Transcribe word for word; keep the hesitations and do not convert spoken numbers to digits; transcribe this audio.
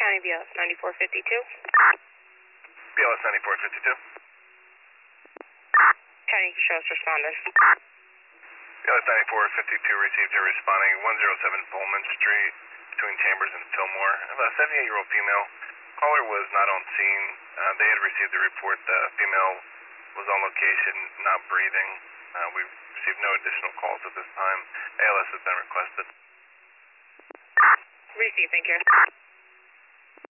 County B L S ninety-four fifty-two. B L S ninety-four fifty-two. County shows responded. B L S ninety-four fifty-two received a responding one oh seven Pullman Street between Chambers and Fillmore. A seventy-eight-year-old female. Caller was not on scene. Uh, they had received the report the female was on location, not breathing. Uh, we've received no additional calls at this time. A L S has been requested. Received, thank you.